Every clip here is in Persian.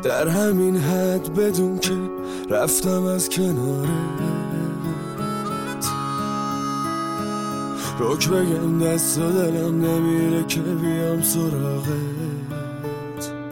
در همین حد بدون که رفتم از کنارت، رک بگم دست و دلم نمیره که بیام سراغت.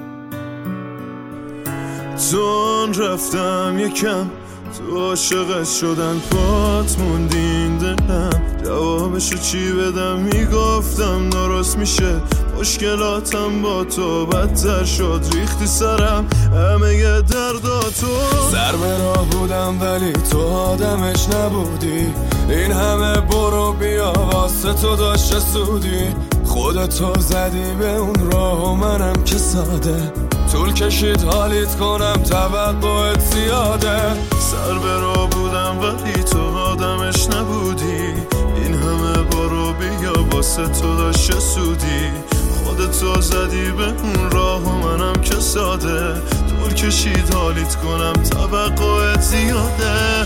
چون رفتم یکم تو عاشقت شدن پات موندین دلم، جوابشو چی بدم؟ میگفتم درست میشه، مشکلاتم با تو بدتر شد، ریختی سرم همه ی درداتو. سر به راه بودم ولی تو آدمش نبودی، این همه برو بیا واسه تو داشت سودی، خودتو زدی به اون راه و منم که ساده، طول کشید حالیت کنم توقعت زیاده. سر به راه بودم ولی تو آدمش نبودی، این همه برو بیا واسه تو داشت سودی، خودتو زدی به اون راه و منم که ساده، طول کشید حالیت کنم توقعت زیاده.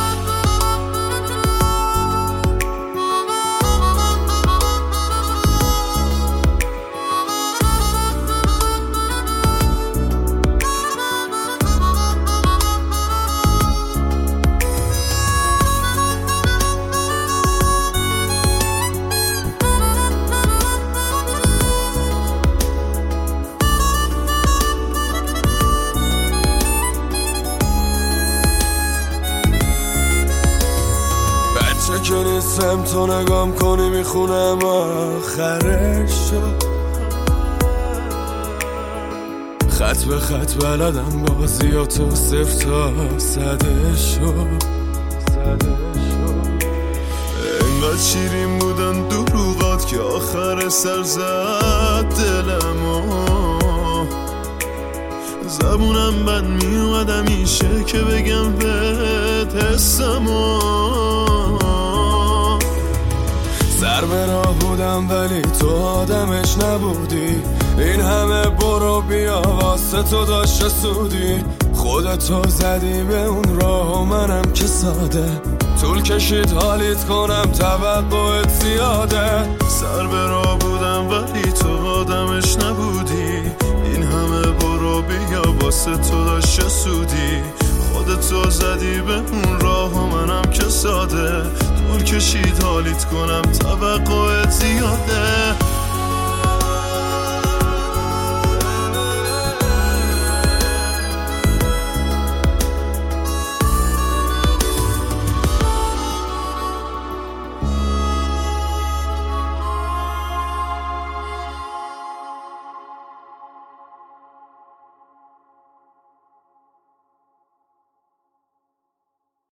که نیستم تو نگام کنی میخونم آخرش شد، خط به خط بلدم بازیاتو صفر تا صده شد. انقدر شیرین بودن دروغات که آخر سر زد دلمو، زبونم بد میومد همیشه که بگم بهت حسمو. سر به راه بودم ولی تو آدمش نبودی، این همه برو بیا واسه تو داشت سودی، خودتو زدی به اون راه و منم که ساده، طول کشید حالیت کنم توقعت زیاده. سر به راه بودم ولی تو آدمش نبودی، این همه برو بیا واسه تو داشت سودی، خودتو زدی به اون راه و منم که ساده، طول کشید حالیت کنم توقعت زیاده.